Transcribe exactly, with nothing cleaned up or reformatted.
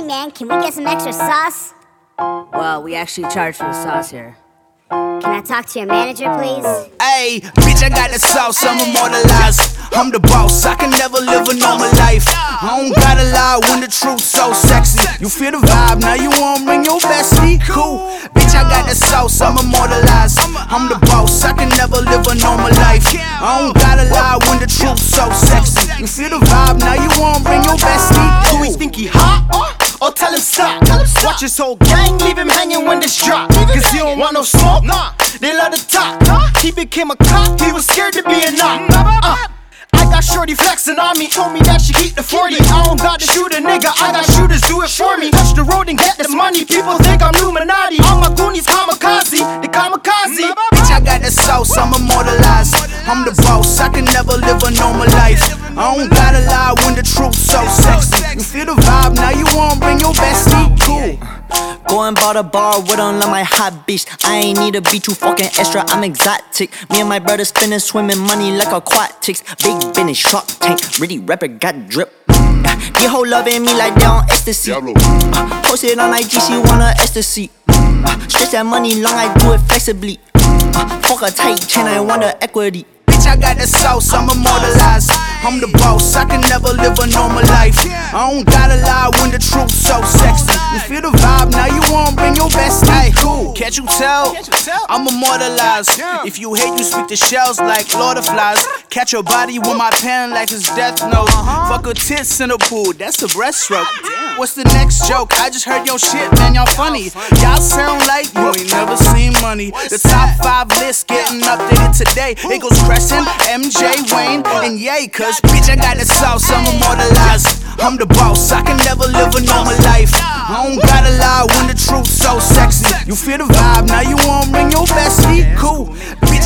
man, can we get some extra sauce? Well, we actually charge for the sauce here. Can I talk to your manager, please? Hey, bitch, I got the sauce, I'm immortalized. I'm the boss, I can never live a normal life. I don't gotta lie when the truth's so sexy. You feel the vibe, now you wanna bring your bestie? Cool, bitch, I got the sauce, I'm immortalized. I'm the boss, I can never live a normal life. I don't gotta lie when the truth's so sexy. You feel the vibe, now you wanna bring your bestie? Who he think he hot? Or tell him stop. Watch his whole gang, leave him hanging when this drop. Cause he don't want no smoke, nah. They love to talk. He became a cop, he was scared to be a knock. Uh, I got shorty flexing on me, told me that she keep the forty. I don't got to shoot a nigga, I got shooters do it for me. Touch the road and get this money, people think I'm Illuminati. All my goonies kamikaze, the kamikaze. Bitch, I got the sauce, I'm immortalized. I'm the boss, I can never live a normal life. I don't gotta lie when the truth's so sexy. You feel the vibe, now you wanna bring your bestie? Cool. Go and bought a bar with on like my hot bitch. I ain't need to be too fucking extra, I'm exotic. Me and my brother spending swimming money like aquatics. Big business, shark tank, really rapper got drip. These hoe loving me like they on ecstasy. uh, Post it on I G, she wanna ecstasy. uh, Stretch that money long, I do it flexibly. uh, Fuck a tight chain, I want the equity. Bitch, I got the sauce, I'm immortalized. I'm the boss, I can never live a normal life. I don't gotta lie when the truth's so sexy. You feel the vibe, now you wanna bring your bestie? Hey, cool, can't you tell? I'm immortalized. If you hate, you speak to shells like Lord of Flies. Catch your body with my pen like it's death note. Fuck a tits in the pool, that's a breaststroke. What's the next joke? I just heard your shit, man, y'all funny. Y'all sound like you ain't never seen money. The top five list getting updated today. It goes Crescent, M J, Wayne, and Ye. Cause bitch, I got the sauce, I'm immortalized. I'm the boss, I can never live a normal life. I don't gotta lie when the truth's so sexy. You feel the vibe, now you wanna bring your bestie? Cool, bitch,